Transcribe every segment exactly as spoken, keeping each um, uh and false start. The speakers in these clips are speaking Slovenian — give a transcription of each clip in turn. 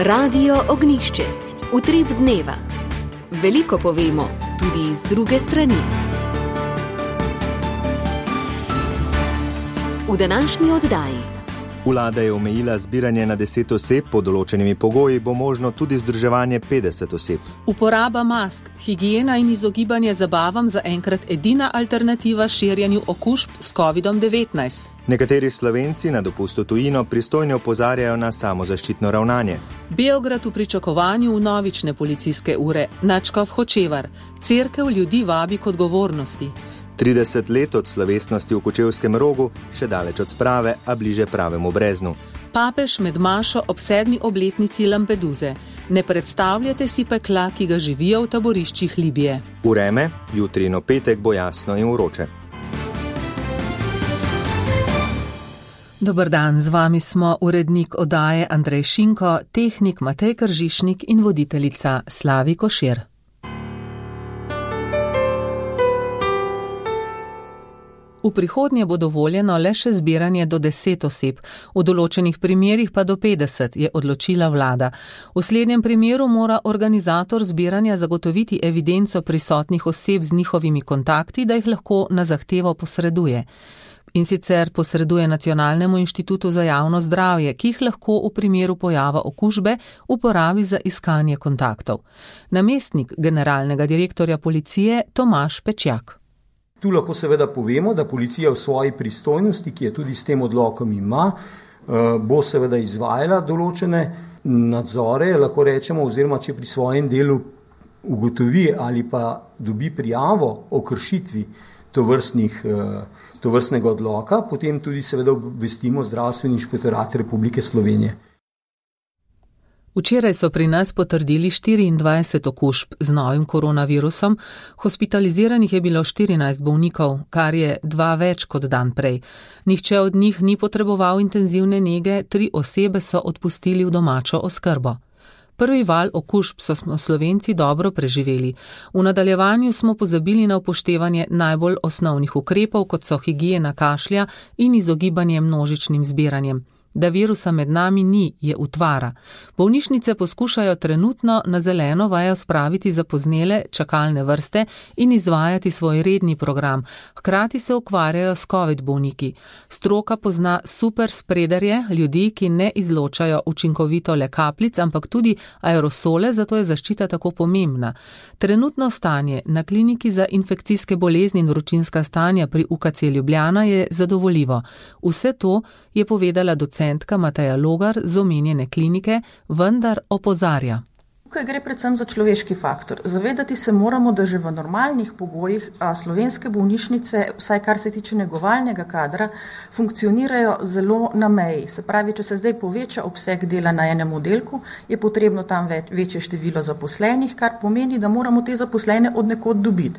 Radio Ognjišče. Utrip dneva. Veliko povemo, tudi iz druge strani. V današnji oddaji. Vlada je omejila zbiranje na deset oseb, pod določenimi pogoji bo možno tudi združevanje petdeset oseb. Uporaba mask, higiena in izogibanje zabavam zaenkrat edina alternativa širjenju okužb s kovidom devetnajst. Nekateri Slovenci na dopustu tujino pristojno opozarjajo na samozaščitno ravnanje. Beograd v pričakovanju vnovične policijske ure, nadškof Hočevar, cerkev ljudi vabi k odgovornosti. trideset let od slovesnosti v Kočevskem Rogu, še daleč od sprave, a bliže pravemu breznu. Papež med mašo ob sedmi obletnici Lampeduze. Ne predstavljate si pekla, ki ga živijo v taboriščih Libije. Vreme, jutri in v petek bo jasno in vroče. Dober dan, z vami smo urednik oddaje Andrej Šinko, tehnik Matej Kržišnik in voditeljica Slavi Košir. V prihodnje bo dovoljeno le še zbiranje do deset oseb, v določenih primerih pa do petdeset, je odločila vlada. V slednjem primeru mora organizator zbiranja zagotoviti evidenco prisotnih oseb z njihovimi kontakti, da jih lahko na zahtevo posreduje. In sicer posreduje Nacionalnemu inštitutu za javno zdravje, ki jih lahko v primeru pojava okužbe uporabi za iskanje kontaktov. Namestnik generalnega direktorja policije Tomaž Pečjak. Tu lahko seveda povemo, da policija v svoji pristojnosti, ki je tudi s tem odlokom ima, bo seveda izvajala določene nadzore, lahko rečemo, oziroma če pri svojem delu ugotovi ali pa dobi prijavo o kršitvi tovrstnih, tovrstnega odloka, potem tudi seveda obvestimo Zdravstveni inšpektorat Republike Slovenije. Včeraj so pri nas potrdili štiriindvajset okužb z novim koronavirusom, hospitaliziranih je bilo štirinajst bolnikov, kar je dva več kot dan prej. Nihče od njih ni potreboval intenzivne nege, tri osebe so odpustili v domačo oskrbo. Prvi val okužb so smo Slovenci dobro preživeli. V nadaljevanju smo pozabili na upoštevanje najbolj osnovnih ukrepov, kot so higiena kašlja in izogibanje množičnim zbiranjem. Da virusa med nami ni, je utvara. Bolnišnice poskušajo trenutno na zeleno vajo spraviti zapoznele čakalne vrste in izvajati svoj redni program. Hkrati se ukvarjajo s covid bolniki. Stroka pozna super spredarje, ljudi, ki ne izločajo učinkovito le kapljic, ampak tudi aerosole, zato je zaščita tako pomembna. Trenutno stanje na kliniki za infekcijske bolezni in vročinska stanja pri U K C Ljubljana je zadovoljivo. Vse to je povedala docentka Mateja Logar z omenjene klinike, vendar opozarja. Tukaj gre predvsem za človeški faktor. Zavedati se moramo, da že v normalnih pogojih slovenske bolnišnice, vsaj kar se tiče negovalnega kadra, funkcionirajo zelo na meji. Se pravi, če se zdaj poveča obseg dela na enem oddelku, je potrebno tam večje število zaposlenih, kar pomeni, da moramo te zaposlene od nekod dobiti.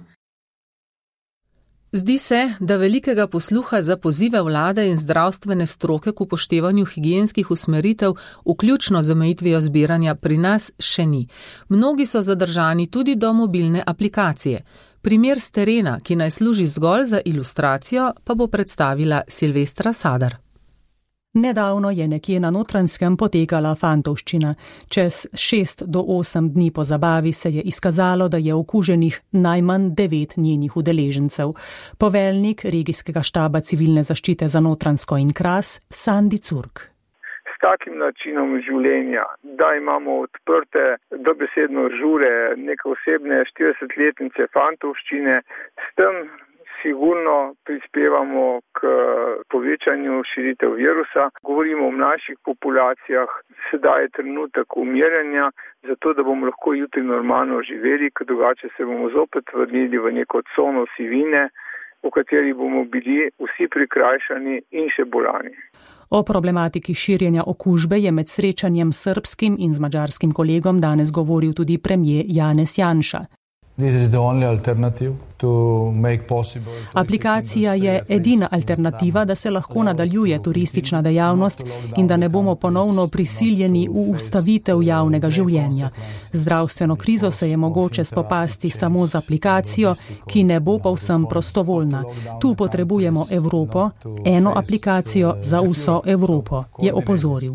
Zdi se, da velikega posluha za pozive vlade in zdravstvene stroke k upoštevanju higienskih usmeritev, vključno z omejitvijo zbiranja, pri nas še ni. Mnogi so zadržani tudi do mobilne aplikacije. Primer s terena, ki naj služi zgolj za ilustracijo, pa bo predstavila Silvestra Sadar. Nedavno je nekje na Notranjskem potekala fantovščina. Čez šest do osem dni po zabavi se je izkazalo, da je okuženih najmanj devet njenih udeležencev. Poveljnik regijskega štaba civilne zaščite za Notranjsko in Kras, Sandi Curk. S takim načinom življenja, da imamo odprte dobesedno žure, neke osebne štiridesetletnice fantovščine, s tem sigurno prispevamo k povečanju širitev virusa. Govorimo o mlajših populacijah, sedaj je trenutek umiranja, zato da bomo lahko jutri normalno živeli, ker drugače se bomo zopet vrnili v neko cono sivine, v kateri bomo bili vsi prikrajšani in še bolani. O problematiki širjenja okužbe je med srečanjem s srbskim in z madžarskim kolegom danes govoril tudi premier Janez Janša. Aplikacija je edina alternativa, da se lahko nadaljuje turistična dejavnost in da ne bomo ponovno prisiljeni v ustavitev javnega življenja. Zdravstveno krizo se je mogoče spopasti samo z aplikacijo, ki ne bo povsem prostovoljna. Tu potrebujemo Evropo, eno aplikacijo za vso Evropo, je opozoril.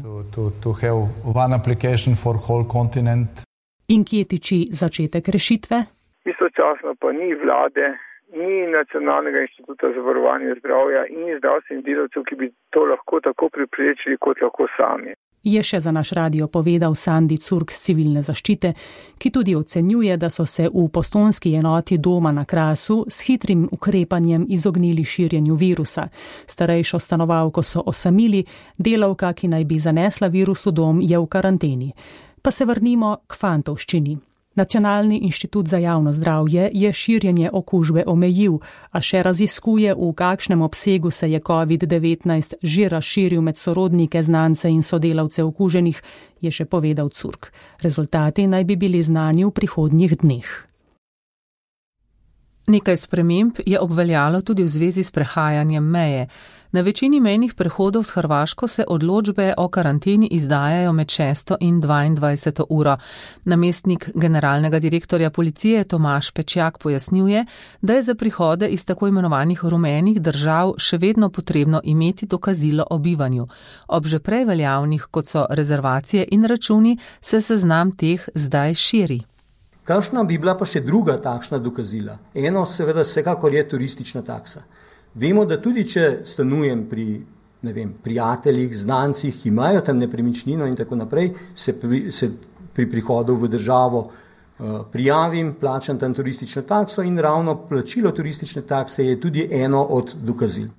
In kje tiči začetek rešitve? Istočasno pa ni vlade, ni Nacionalnega inštituta za varovanje zdravja in ni zdravstvenih delavcev, ki bi to lahko tako preprečili kot lahko sami. Je še za naš radio povedal Sandi Curk z civilne zaščite, ki tudi ocenjuje, da so se v postojnski enoti doma na Krasu s hitrim ukrepanjem izognili širjenju virusa. Starejšo stanovalko so osamili, delavka, ki naj bi zanesla virus v dom, je v karanteni. Pa se vrnimo k Fantovščini. Nacionalni inštitut za javno zdravje je širjenje okužbe omejil, a še raziskuje, v kakšnem obsegu se je covid devetnajst že razširil med sorodnike, znance in sodelavce okuženih, je še povedal Curk. Rezultati naj bi bili znani v prihodnjih dneh. Nekaj sprememb je obveljalo tudi v zvezi s prehajanjem meje. Na večini mejnih prehodov s Hrvaško se odločbe o karanteni izdajajo med šesto in dvaindvajseto uro. Namestnik generalnega direktorja policije Tomaž Pečjak pojasnjuje, da je za prihode iz tako imenovanih rumenih držav še vedno potrebno imeti dokazilo o bivanju. Ob že prej veljavnih, kot so rezervacije in računi, se seznam teh zdaj širi. Kakšna bi bila pa še druga takšna dokazila? Eno seveda vsekakor je turistična taksa. Vemo, da tudi če stanujem pri, ne vem, prijateljih, znancih, ki imajo tam nepremičnino in tako naprej, se pri, se pri prihodu v državo uh, prijavim, plačam tam turistično takso in ravno plačilo turistične takse je tudi eno od dokazil.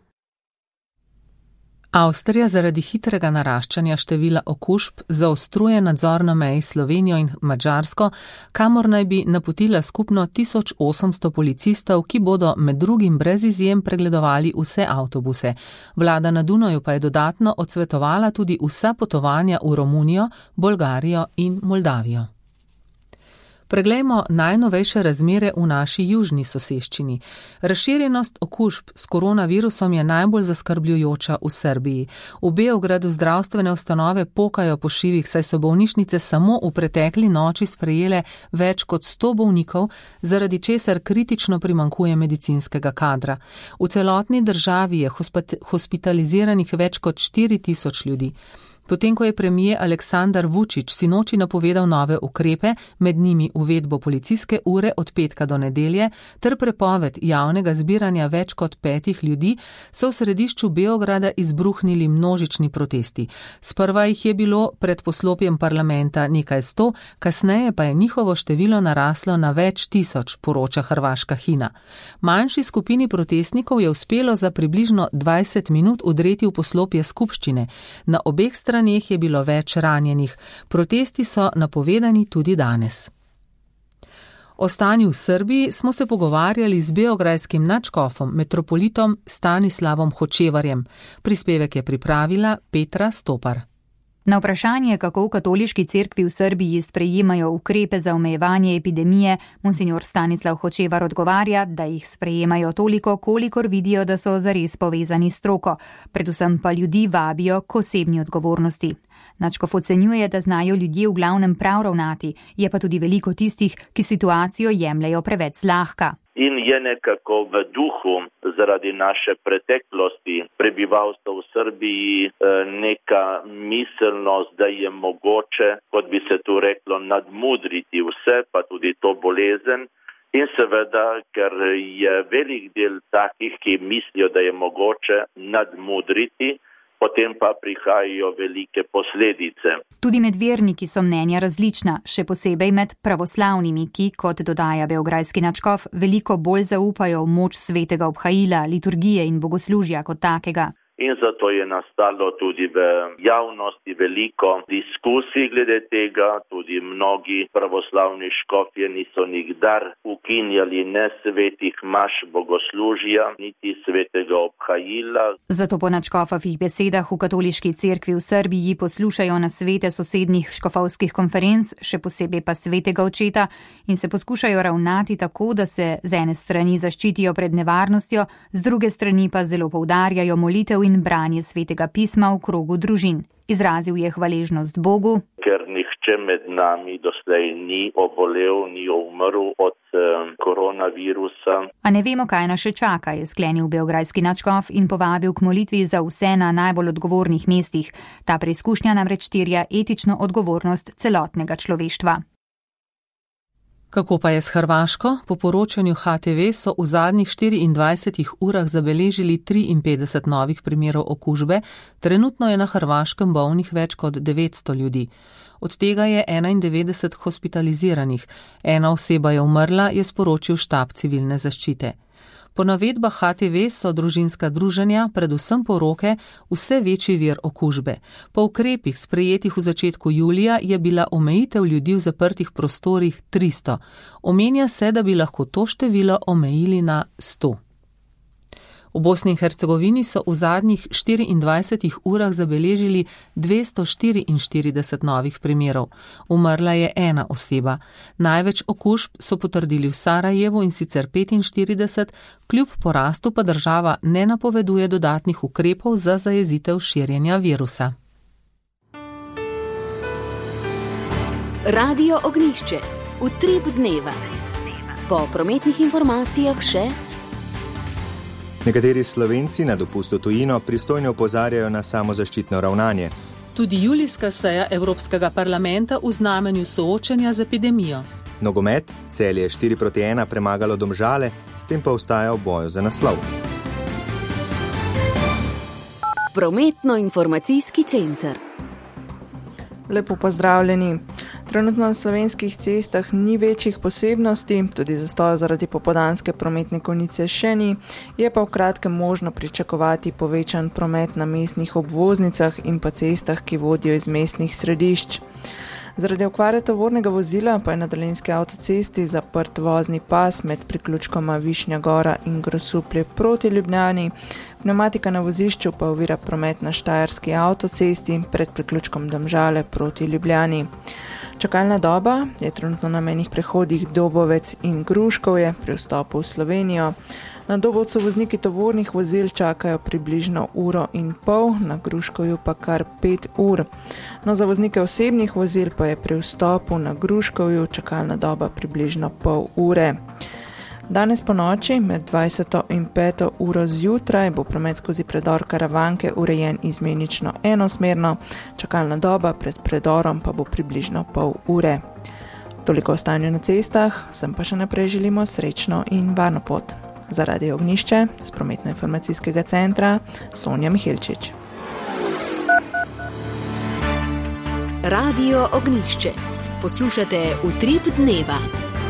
Avstrija zaradi hitrega naraščanja števila okužb zaostruje nadzor na meji s Slovenijo in Madžarsko, kamor naj bi napotila skupno tisoč osemsto policistov, ki bodo med drugim brez izjem pregledovali vse avtobuse. Vlada na Dunaju pa je dodatno odsvetovala tudi vsa potovanja v Romunijo, Bolgarijo in Moldavijo. Preglejmo najnovejše razmere v naši južni soseščini. Razširjenost okužb s koronavirusom je najbolj zaskrbljujoča v Srbiji. V Beogradu zdravstvene ustanove pokajo po šivih, saj so bolnišnice samo v pretekli noči sprejele več kot sto bolnikov, zaradi česar kritično primanjkuje medicinskega kadra. V celotni državi je hospitaliziranih več kot štiri tisoč ljudi. Potem, ko je premier Aleksandar Vučić sinoči napovedal nove ukrepe, med njimi uvedbo policijske ure od petka do nedelje, ter prepoved javnega zbiranja več kot petih ljudi, so v središču Beograda izbruhnili množični protesti. Sprva jih je bilo pred poslopjem parlamenta nekaj sto, kasneje pa je njihovo število naraslo na več tisoč, poroča hrvaška Hina. Manjši skupini protestnikov je uspelo za približno dvajset minut udreti v poslopje skupščine. Na obeh straneh je bilo več ranjenih. Protesti so napovedani tudi danes. O stanju v Srbiji smo se pogovarjali z beograjskim nadškofom, metropolitom Stanislavom Hočevarjem. Prispevek je pripravila Petra Stopar. Na vprašanje, kako v katoliški cerkvi v Srbiji sprejemajo ukrepe za omejevanje epidemije, monsignor Stanislav Hočevar odgovarja, da jih sprejemajo toliko, kolikor vidijo, da so zares povezani s stroko, predvsem pa ljudi vabijo k osebni odgovornosti. Nadškof ocenjuje, da znajo ljudje v glavnem prav ravnati, je pa tudi veliko tistih, ki situacijo jemljejo preveč zlahka. In je nekako v duhu zaradi naše preteklosti prebivalstva v Srbiji neka miselnost, da je mogoče, kot bi se tu reklo, nadmudriti vse, pa tudi to bolezen. In seveda, ker je velik del takih, ki mislijo, da je mogoče nadmudriti, potem pa prihajajo velike posledice. Tudi med verniki so mnenja različna, še posebej med pravoslavnimi, ki, kot dodaja beograjski nadškof, veliko bolj zaupajo v moč svetega obhajila, liturgije in bogoslužja kot takega. in zato je nastalo tudi v javnosti veliko diskusij glede tega. Tudi mnogi pravoslavni škofje niso nikdar ukinjali ne svetih maš bogoslužja, niti svetega obhajila. Zato po nadškofovih besedah v katoliški cerkvi v Srbiji poslušajo na svete sosednjih škofovskih konferenc, še posebej pa svetega očeta, in se poskušajo ravnati tako, da se z ene strani zaščitijo pred nevarnostjo, z druge strani pa zelo poudarjajo molitev in branje svetega pisma v krogu družin. Izrazil je hvaležnost Bogu, ker nihče med nami doslej ni obolel, ni umrl od eh, koronavirusa. A ne vemo, kaj nas še čaka, je sklenil beograjski nadškof in povabil k molitvi za vse na najbolj odgovornih mestih. Ta preizkušnja namreč terja etično odgovornost celotnega človeštva. Kako pa je s Hrvaško? Po poročanju H T V so v zadnjih štiriindvajsetih urah zabeležili triinpetdeset novih primerov okužbe, trenutno je na Hrvaškem bolnih več kot devetsto ljudi. Od tega je enaindevetdeset hospitaliziranih, ena oseba je umrla, je sporočil štab civilne zaščite. Po navedbah H T V so družinska druženja, predvsem poroke, vse večji vir okužbe. Po ukrepih sprejetih v začetku julija je bila omejitev ljudi v zaprtih prostorih tristo. Omenja se, da bi lahko to število omejili na sto. V Bosni in Hercegovini so v zadnjih štiriindvajsetih urah zabeležili dvesto štiriinštirideset novih primerov. Umrla je ena oseba. Največ okužb so potrdili v Sarajevu, in sicer petinštirideset, kljub porastu pa država ne napoveduje dodatnih ukrepov za zajezitev širjenja virusa. Radio Ognjišče. Utrip dneva. Po prometnih informacijah še nekateri Slovenci na dopustu tujino pristojno opozarjajo na samozaščitno ravnanje. Tudi julijska seja Evropskega parlamenta v znamenju soočenja z epidemijo. Nogomet, Celje je štiri proti ena premagalo Domžale, s tem pa ostaja v boju za naslov. Prometno-informacijski center. Lepo pozdravljeni. Trenutno na slovenskih cestah ni večjih posebnosti, tudi zastoja zaradi popoldanske prometne konice še ni, je pa v kratkem možno pričakovati povečan promet na mestnih obvoznicah in pa cestah, ki vodijo iz mestnih središč. Zaradi okvare tovornega vozila pa je na Dolenjski avtocesti zaprt vozni pas med priključkoma Višnja Gora in Grosuplje proti Ljubljani. Pneumatika na vozišču pa ovira promet na Štajerski avtocesti pred priključkom Domžale proti Ljubljani. Čakalna doba je trenutno na mejnih prehodih Dobovec in Gruškovje pri vstopu v Slovenijo. Na Dobovcu vozniki tovornih vozil čakajo približno uro in pol, na Gruškovju pa kar pet ur. No, za voznike osebnih vozil pa je pri vstopu na Gruškovju čakalna doba približno pol ure. Danes po noči med dvajseto in peto uro zjutraj bo promet skozi predor Karavanke urejen izmenično enosmerno, čakalna doba pred predorom pa bo približno pol ure. Toliko o stanju na cestah, sem pa še naprej želimo srečno in varno pot. Za Radio Ognjišče z prometno-informacijskega centra Sonja Mihelčič. Radio Ognjišče. Poslušate Utrip dneva.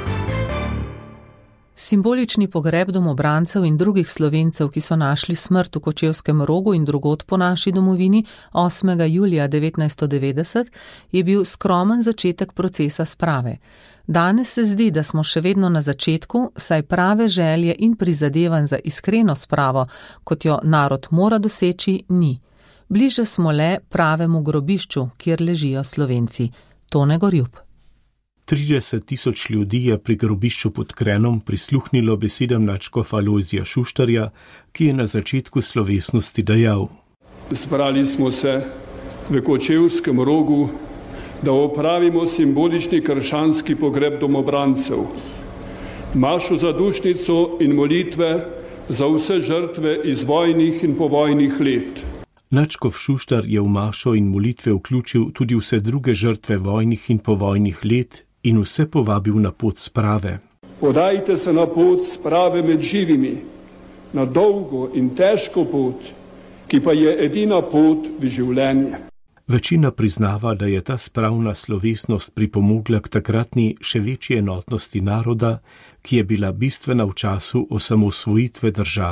Simbolični pogreb domobrancev in drugih Slovencev, ki so našli smrt v Kočevskem Rogu in drugod po naši domovini osmega julija devetnajststo devetdeset, je bil skromen začetek procesa sprave. Danes se zdi, da smo še vedno na začetku, saj prave želje in prizadevanj za iskreno spravo, kot jo narod mora doseči, ni. Bliže smo le pravemu grobišču, kjer ležijo Slovenci. Tone Gorjub. trideset tisoč ljudi je pri grobišču pod Krenom prisluhnilo besedam nadškofa Lojzija Šuštarja, ki je na začetku slovesnosti dejal: Zbrali smo se v Kočevskem Rogu, da opravimo simbolični krščanski pogreb domobrancev, mašo zadušnico in molitve za vse žrtve iz vojnih in povojnih let. Nadškof Šuštar je v mašo in molitve vključil tudi vse druge žrtve vojnih in povojnih let in vse povabil na pot sprave. Podajte se na pot sprave med živimi, na dolgo in težko pot, ki pa je edina pot v življenje. Večina priznava, da je ta spravna slovesnost pripomogla k takratni še večji enotnosti naroda, ki je bila bistvena v času osamosvojitve države.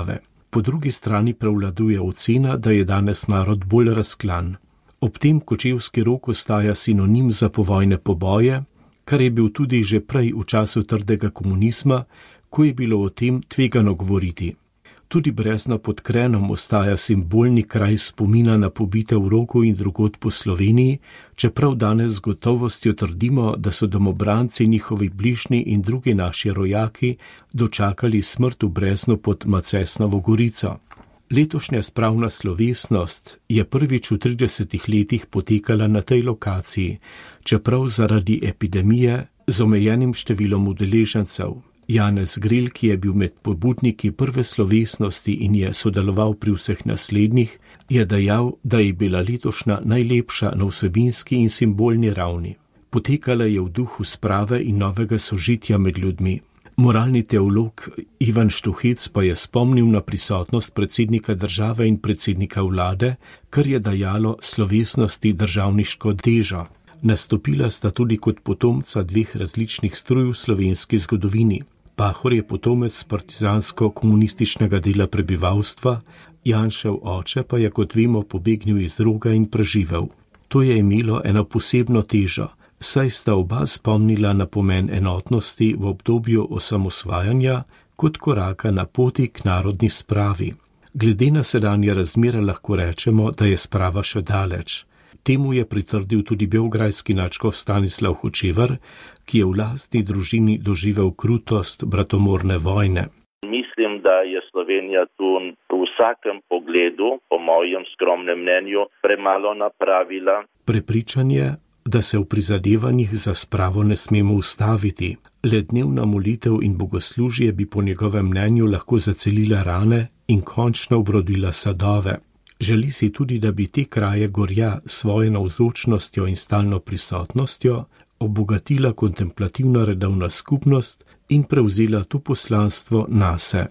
Po drugi strani prevladuje ocena, da je danes narod bolj razklan. Ob tem kočevski rok ostaja sinonim za povojne poboje, kar je bil tudi že prej v času trdega komunizma, ko je bilo o tem tvegano govoriti. Tudi Brezno pod Krenom ostaja simbolni kraj spomina na pobite v Roku in drugod po Sloveniji, čeprav danes z gotovostjo trdimo, da so domobranci, njihovi bližnji in drugi naši rojaki dočakali smrt v Breznu pod Macesnovo Gorico. Letošnja spravna slovesnost je prvič v tridesetih letih potekala na tej lokaciji, čeprav zaradi epidemije z omejenim številom udeležencev. Janez Gril, ki je bil med pobudniki prve slovesnosti in je sodeloval pri vseh naslednjih, je dejal, da je bila letošnja najlepša na vsebinski in simbolni ravni. Potekala je v duhu sprave in novega sožitja med ljudmi. Moralni teolog Ivan Štuhec pa je spomnil na prisotnost predsednika države in predsednika vlade, kar je dajalo slovesnosti državniško težo. Nastopila sta tudi kot potomca dveh različnih struj v slovenski zgodovini. Pahor je potomec partizansko-komunističnega dela prebivalstva, Janšev oče pa je, kot vemo, pobegnil iz Roga in preživel. To je imelo eno posebno težo, saj sta oba spomnila na pomen enotnosti v obdobju osamosvajanja kot koraka na poti k narodni spravi. Glede na sedanje razmere lahko rečemo, da je sprava še daleč. Temu je pritrdil tudi beograjski nadškof Stanislav Hočevar, ki je v lastni družini doživel krutost bratomorne vojne. Mislim, da je Slovenija tu v vsakem pogledu, po mojem skromnem mnenju, premalo napravila. Prepričanje, da se v prizadevanjih za spravo ne smemo ustaviti. Le dnevna molitev in bogoslužje bi po njegovem mnenju lahko zacelila rane in končno obrodila sadove. Želi si tudi, da bi te kraje gorja svojo navzočnostjo in stalno prisotnostjo obogatila kontemplativna redovna skupnost in prevzela to poslanstvo nase.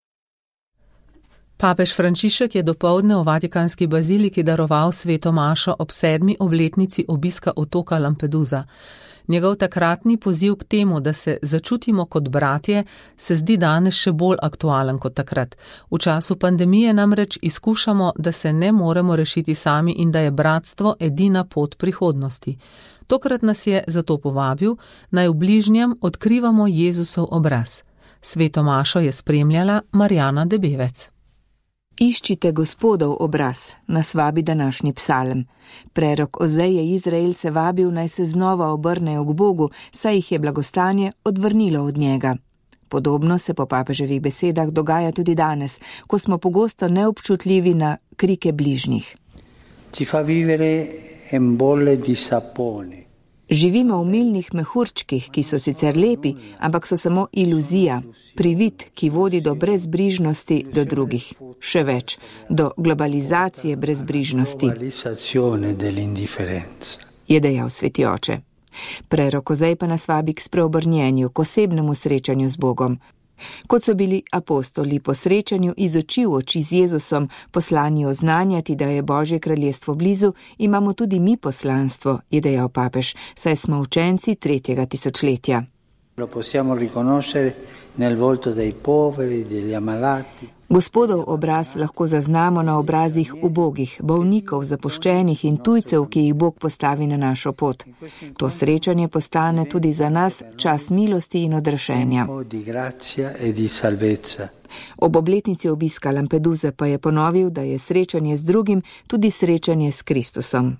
Papež Frančišek je dopoldne v Vatikanski baziliki daroval sveto mašo ob sedmi obletnici obiska otoka Lampedusa. Njegov takratni poziv k temu, da se začutimo kot bratje, se zdi danes še bolj aktualen kot takrat. V času pandemije namreč izkušamo, da se ne moremo rešiti sami in da je bratstvo edina pot prihodnosti. Tokrat nas je zato povabil, naj v bližnjem odkrivamo Jezusov obraz. Sveto mašo je spremljala Marjana Debevec. Iščite Gospodov obraz, nas vabi današnji psalm. Prerok Ozej je Izraelce vabil, naj se znova obrnejo k Bogu, saj jih je blagostanje odvrnilo od njega. Podobno se po papeževih besedah dogaja tudi danes, ko smo pogosto neobčutljivi na krike bližnjih. Ci fa vivere in bolle di sapone. Živimo v milnih mehurčkih, ki so sicer lepi, ampak so samo iluzija, privid, ki vodi do brezbrižnosti do drugih. Še več, do globalizacije brezbrižnosti, je dejal sveti oče. Prerok Ozej pa nas vabi k spreobrnjenju, k osebnemu srečanju z Bogom. Kot so bili apostoli po srečanju iz oči v oči z Jezusom poslani oznanjati, da je Božje kraljestvo blizu, imamo tudi mi poslanstvo, je dejal papež, saj smo učenci tretjega tisočletja. Lo possiamo riconoscere nel volto dei poveri, degli ammalati. Gospodov obraz lahko zaznamo na obrazih ubogih, bolnikov, zapuščenih in tujcev, ki jih Bog postavi na našo pot. To srečanje postane tudi za nas čas milosti in odrešenja. Ob obletnici obiska Lampeduse pa je ponovil, da je srečanje z drugim tudi srečanje s Kristusom.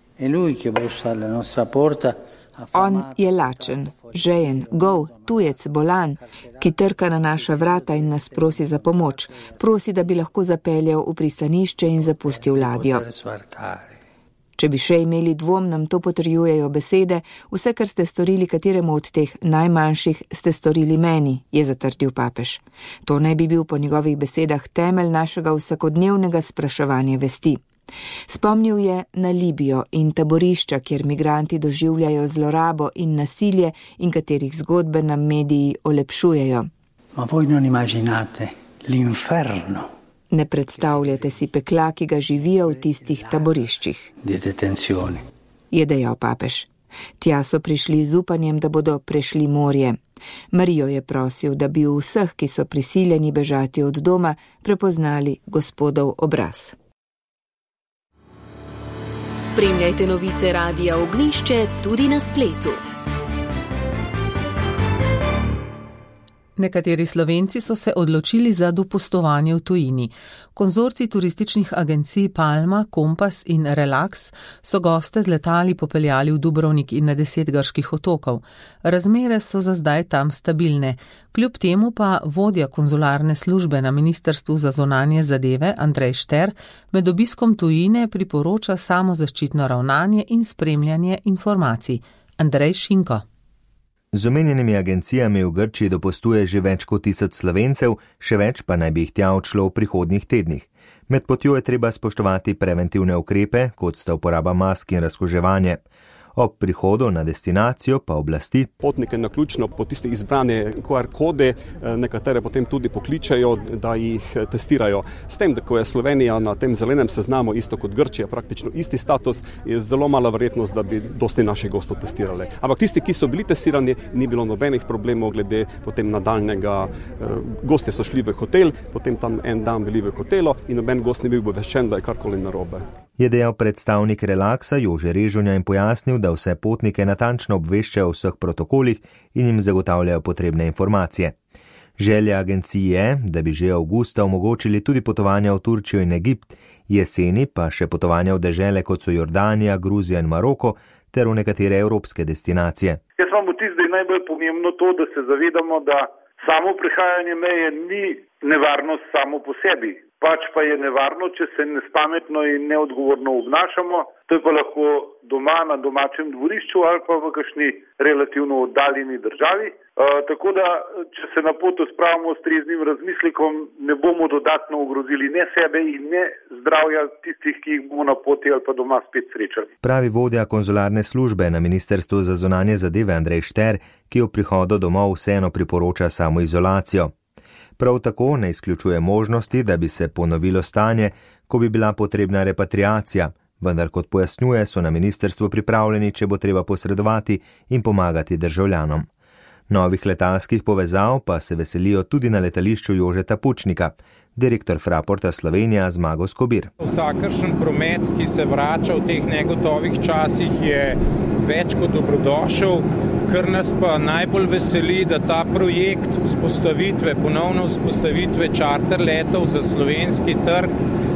On je lačen, žejen, gol, tujec, bolan, ki trka na naša vrata in nas prosi za pomoč, prosi, da bi lahko zapeljal v pristanišče in zapustil ladjo. Če bi še imeli dvom, nam to potrjujejo besede, vse, kar ste storili kateremu od teh najmanjših, ste storili meni, je zatrdil papež. To naj bi bil po njegovih besedah temelj našega vsakodnevnega spraševanja vesti. Spomnil je na Libijo in taborišča, kjer migranti doživljajo zlorabo in nasilje in katerih zgodbe nam mediji olepšujejo. Ma voi non immaginate l'inferno. Ne predstavljate si pekla, ki ga živijo v tistih taboriščih, di detenzione, je dejal papež. Tja so prišli z upanjem, da bodo prešli morje. Marijo je prosil, da bi v vseh, ki so prisiljeni bežati od doma, prepoznali Gospodov obraz. Spremljajte novice Radia Ognjišče tudi na spletu. Nekateri Slovenci so se odločili za dopustovanje v tujini. Konzorcij turističnih agencij Palma, Kompas in Relax so goste z letali popeljali v Dubrovnik in na deset grških otokov. Razmere so za zdaj tam stabilne. Kljub temu pa vodja konzularne službe na Ministrstvu za zunanje zadeve Andrej Šter med obiskom tujine priporoča samozaščitno ravnanje in spremljanje informacij. Andrej Šinko. Z omenjenimi agencijami v Grčiji dopustuje že več kot tisoč Slovencev, še več pa naj bi jih tja odšlo v prihodnjih tednih. Med potjo je treba spoštovati preventivne ukrepe, kot sta uporaba mask in razkuževanje. Ob prihodu na destinacijo pa oblasti potnike naključno po tiste izbrane Q R kode, nekatere potem tudi pokličajo, da jih testirajo. S tem, da ko je Slovenija na tem zelenem seznamu, isto kot Grčija, praktično isti status, je zelo mala verjetnost, da bi dosti naših gostov testirali. Ampak tisti, ki so bili testirani, ni bilo nobenih problemov glede potem nadaljnega. Gosti so šli v hotel, potem tam en dan bili v hotelu in noben gost ni bil obveščen, da je karkoli narobe. Je dejal predstavnik Relaxa Jože Režonja in pojasnil, da vse potnike natančno obveščajo o vseh protokolih in jim zagotavljajo potrebne informacije. Želja agencij je, da bi že avgusta omogočili tudi potovanja v Turčijo in Egipt, jeseni pa še potovanja v dežele kot so Jordanija, Gruzija in Maroko ter v nekatere evropske destinacije. Jaz vam vtis, da je najbolj pomembno to, da se zavedamo, da samo prehajanje meje ni nevarnost samo po sebi. Pač pa je nevarno, če se nespametno in neodgovorno obnašamo, to je pa lahko doma na domačem dvorišču ali pa v kakšni relativno oddaljeni državi. E, tako da, če se na pot spravimo s treznim razmislikom, ne bomo dodatno ogrozili ne sebe in ne zdravja tistih, ki jih bomo na poti ali pa doma spet srečali. Pravi vodja konzularne službe na Ministrstvu za zunanje zadeve Andrej Šter, ki ob prihodu domov vseeno priporoča samoizolacijo. Prav tako ne izključuje možnosti, da bi se ponovilo stanje, ko bi bila potrebna repatriacija, vendar kot pojasnjuje, so na ministrstvu pripravljeni, če bo treba posredovati in pomagati državljanom. Novih letalskih povezav pa se veselijo tudi na letališču Jožeta Pučnika. Direktor Fraporta Slovenija Zmago Skobir. Vsakršen promet, ki se vrača v teh negotovih časih, je več kot dobrodošel. Kar nas pa najbolj veseli, da ta projekt vzpostavitve, ponovno vzpostavitve čarter letov za slovenski trg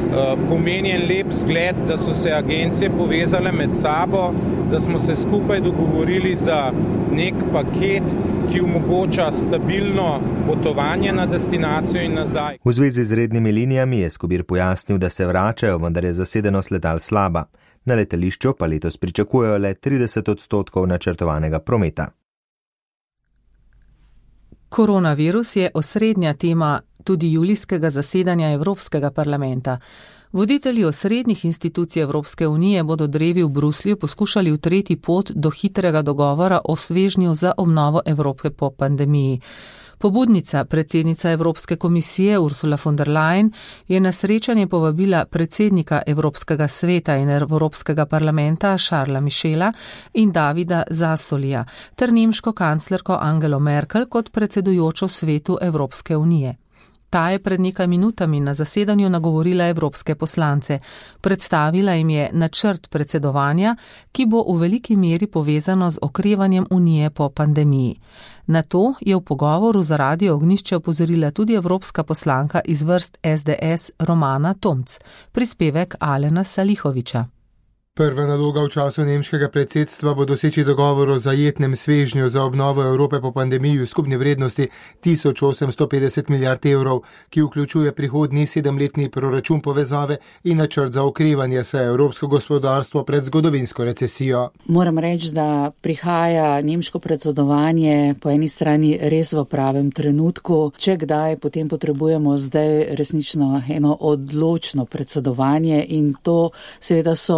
pomeni en lep zgled, da so se agencije povezale med sabo, da smo se skupaj dogovorili za nek paket, ki omogoča stabilno potovanje na destinacijo in nazaj. V zvezi z rednimi linijami je Skobir pojasnil, da se vračajo, vendar je zasedenost letal slaba. Na letališču pa letos pričakujejo le trideset odstotkov načrtovanega prometa. Koronavirus je osrednja tema tudi julijskega zasedanja Evropskega parlamenta. Voditelji osrednjih institucij Evropske unije bodo drevi v Bruslju poskušali utreti pot do hitrega dogovora o svežnju za obnovo Evrope po pandemiji. Pobudnica, predsednica Evropske komisije Ursula von der Leyen je na srečanje povabila predsednika Evropskega sveta in Evropskega parlamenta Charlesa Michela in Davida Sassolija ter nemško kanclerko Angelo Merkel kot predsedujočo svetu Evropske unije. Ta je pred nekaj minutami na zasedanju nagovorila evropske poslance. Predstavila jim je načrt predsedovanja, ki bo v veliki meri povezano z okrevanjem Unije po pandemiji. Na to je v pogovoru za Radio Ognjišče opozorila tudi evropska poslanka iz vrst S D S Romana Tomc, prispevek Alena Salihoviča. Prva naloga v času nemškega predsedstva bo doseči dogovor o zajetnem svežnju za obnovo Evrope po pandemiji v skupni vrednosti tisoč osemsto petdeset milijard evrov, ki vključuje prihodnji sedemletni proračun povezave in načrt za okrevanje se evropsko gospodarstvo pred zgodovinsko recesijo. Moram reči, da prihaja nemško predsedovanje po eni strani res v pravem trenutku. Če kdaj, potem potrebujemo zdaj resnično eno odločno predsedovanje in to seveda so nemški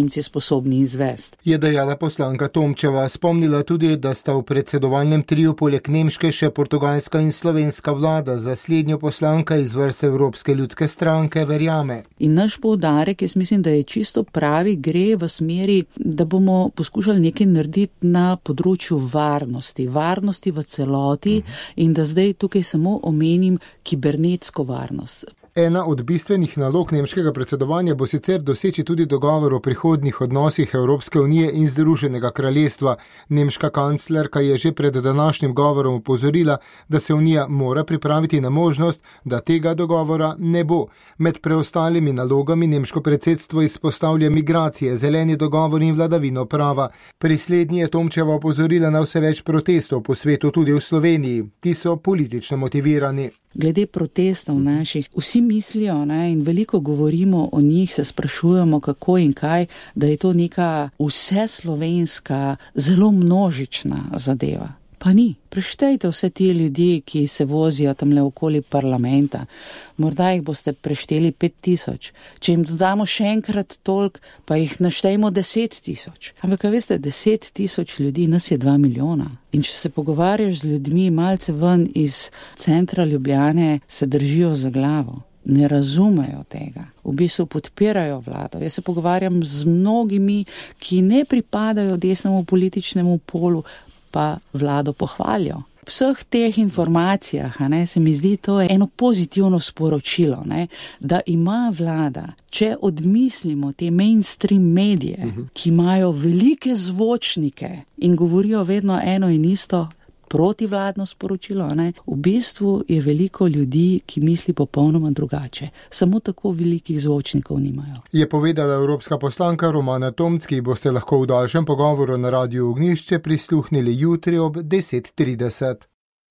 Nemci sposobni izvesti. Je dejala poslanka Tomčeva, spomnila tudi, da sta v predsedovalnem triju poleg nemške še portugalska in slovenska vlada, za slednjo poslanka iz vrste Evropske ljudske stranke verjame. In naš poudarek, jaz mislim, da je čisto pravi, gre v smeri, da bomo poskušali nekaj narediti na področju varnosti, varnosti v celoti in da zdaj tukaj samo omenim kibernetsko varnost. Ena od bistvenih nalog nemškega predsedovanja bo sicer doseči tudi dogovor o prihodnjih odnosih Evropske unije in Združenega kraljestva. Nemška kanclerka je že pred današnjim govorom opozorila, da se unija mora pripraviti na možnost, da tega dogovora ne bo. Med preostalimi nalogami nemško predsedstvo izpostavlja migracije, zeleni dogovor in vladavino prava. Pri slednji je Tomčeva opozorila na vse več protestov po svetu, tudi v Sloveniji. Ti so politično motivirani. Glede protestov naših, vsi mislijo, ne, in veliko govorimo o njih, se sprašujemo kako in kaj, da je to neka vseslovenska, zelo množična zadeva. Pa ni. Preštejte vse ti ljudi, ki se vozijo tamle okoli parlamenta. Morda jih boste prešteli pet tisoč. Če jim dodamo še enkrat toliko, pa jih naštejmo deset tisoč. Ampak, veste, deset tisoč ljudi, nas je dva milijona. In če se pogovarjaš z ljudmi malce ven iz centra Ljubljane, se držijo za glavo. Ne razumejo tega. V bistvu podpirajo vlado. Jaz se pogovarjam z mnogimi, ki ne pripadajo desnemu političnemu polu, pa vlado pohvalijo. V vseh teh informacijah, ne, se mi zdi to eno pozitivno sporočilo, ne, da ima vlada, če odmislimo te mainstream medije, uh-huh. ki imajo velike zvočnike in govorijo vedno eno in isto, protivladno sporočilo, ne? V bistvu je veliko ljudi, ki misli popolnoma drugače. Samo tako velikih zvočnikov nimajo. Je povedala evropska poslanka Romana Tomc, ki boste lahko v daljšem pogovoru na Radiu Ognjišče prisluhnili jutri ob deset trideset.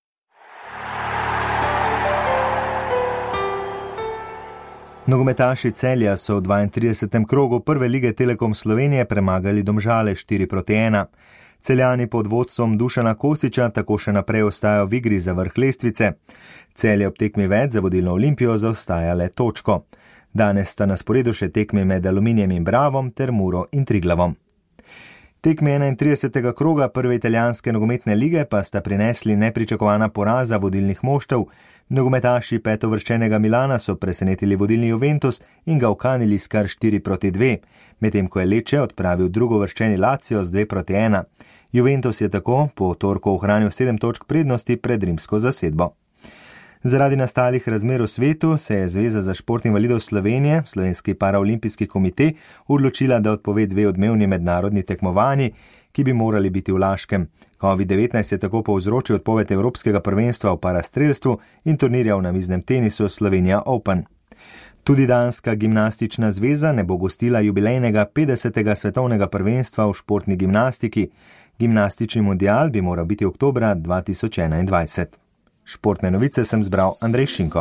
Nogometaši Celja so v dvaintridesetem krogu prve lige Telekom Slovenije premagali Domžale štiri proti ena. Celjani pod vodstvom Dušana Kosiča tako še naprej ostajajo v igri za vrh lestvice. Celje ob tekmi več za vodilno Olimpijo zaostaja le točko. Danes sta na sporedu še tekmi med Aluminijem in Bravom ter Muro in Triglavom. Tekmi enaintridesetega kroga prve italijanske nogometne lige pa sta prinesli nepričakovana poraza vodilnih moštev. Nogometaši petovrščenega Milana so presenetili vodilni Juventus in ga ukanili s kar štiri proti dve, medtem ko je Lecce odpravil drugovrščeni Lazio z dve proti ena. Juventus je tako po torku ohranil sedem točk prednosti pred rimsko zasedbo. Zaradi nastalih razmer v svetu se je Zveza za šport invalidov Slovenije, Slovenski paraolimpijski komite, odločila, da odpove dve odmevni mednarodni tekmovanji, ki bi morali biti v Laškem. covid devetnajst je tako povzročil odpoved Evropskega prvenstva v parastrelstvu in turnirja v namiznem tenisu Slovenija Open. Tudi Danska gimnastična zveza ne bo gostila jubilejnega petdesetega svetovnega prvenstva v športni gimnastiki. Gimnastični mundial bi moral biti oktobra dva tisoč enaindvajset. Športne novice sem zbral Andrej Šinko.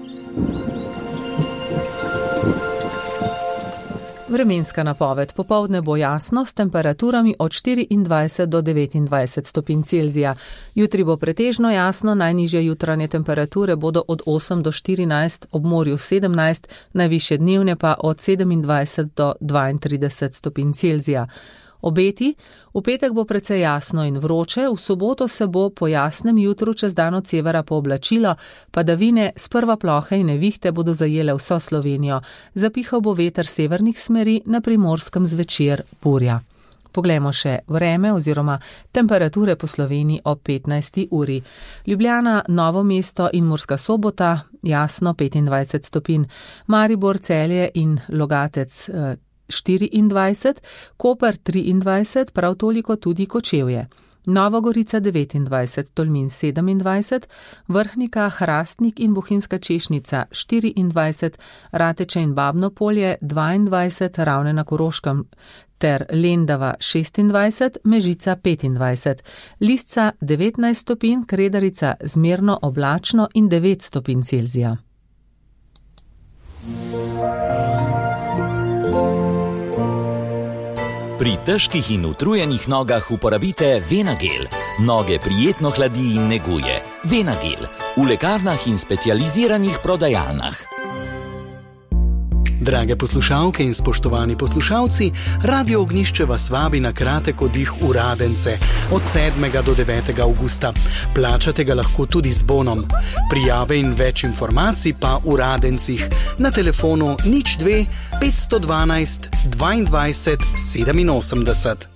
Vremenska napoved. Popoldne bo jasno s temperaturami od štiriindvajset do devetindvajset stopinj Celzija. Jutri bo pretežno jasno, najnižje jutranje temperature bodo od osem do štirinajst, ob morju sedemnajst, najvišje dnevne pa od sedemindvajset do dvaintrideset stopinj Celzija. Obeti, v petek bo precej jasno in vroče, v soboto se bo po jasnem jutru čez dan od severa pooblačilo, padavine sprva plohe in nevihte bodo zajele vso Slovenijo. Zapihal bo veter severnih smeri, na Primorskem zvečer burja. Poglejmo še vreme oziroma temperature po Sloveniji ob petnajsti uri. Ljubljana, Novo mesto in Murska Sobota, jasno petindvajset stopinj. Maribor, Celje in Logatec štiriindvajset, Koper triindvajset, prav toliko tudi Kočevje. Nova Gorica devetindvajset, Tolmin sedemindvajset, Vrhnika, Hrastnik in Bohinjska Češnica štiriindvajset, Rateče in Babno Polje dvaindvajset, Ravne na Koroškem ter Lendava šestindvajset, Mežica petindvajset, Lisca devetnajst stopinj, Kredarica zmerno oblačno in devet stopinj Celzija. Pri težkih in utrujenih nogah uporabite Venagel. Noge prijetno hladi in neguje. Venagel v lekarnah in specializiranih prodajalnah. Drage poslušalke in spoštovani poslušalci, Radio Ognjišče vas vabi na kratek oddih v Radence od sedmega do devetega avgusta. Plačate ga lahko tudi z bonom. Prijave in več informacij pa v Radencih na telefonu nič dve petsto dvanajst dvaindvajset sedeminosemdeset.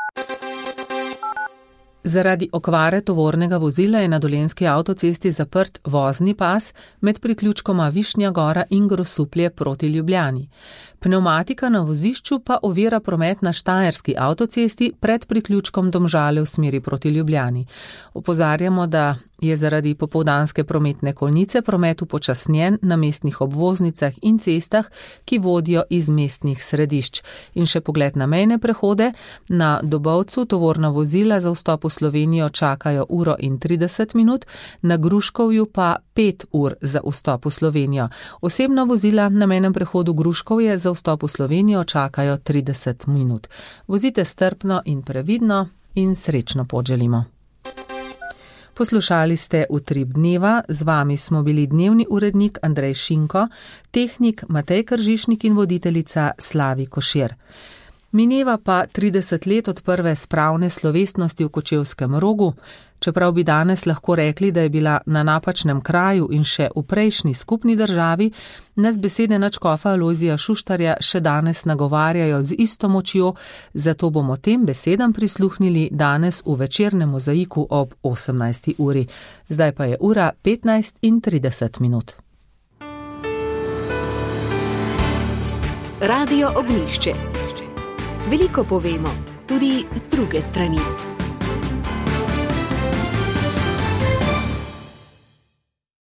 Zaradi okvare tovornega vozila je na Dolenjski avtocesti zaprt vozni pas med priključkoma Višnja Gora in Grosuplje proti Ljubljani. Pnevmatika na vozišču pa ovira promet na Štajerski avtocesti pred priključkom Domžale v smeri proti Ljubljani. Opozarjamo, da je zaradi popoldanske prometne kolnice promet upočasnjen na mestnih obvoznicah in cestah, ki vodijo iz mestnih središč. In še pogled na mejne prehode. Na Dobovcu tovorna vozila za vstop v Slovenijo čakajo uro in trideset minut, na Gruškovju pa pet ur za vstop v Slovenijo. Osebna vozila na mejnem prehodu Gruškovje za vstop v Slovenijo čakajo trideset minut. Vozite strpno in previdno in srečno pot želimo. Poslušali ste Utrip dneva, z vami smo bili dnevni urednik Andrej Šinko, tehnik Matej Kržišnik in voditeljica Slavi Košir. Mineva pa trideset let od prve spravne slovesnosti v Kočevskem Rogu, čeprav bi danes lahko rekli, da je bila na napačnem kraju in še v prejšnji skupni državi, nas besede nadškofa Alojzija Šuštarja še danes nagovarjajo z isto močjo, zato bomo tem besedam prisluhnili danes v večernem mozaiku ob osemnajsti uri. Zdaj pa je ura petnajst in trideset minut. Radio Ognjišče. Veliko povemo, tudi z druge strani.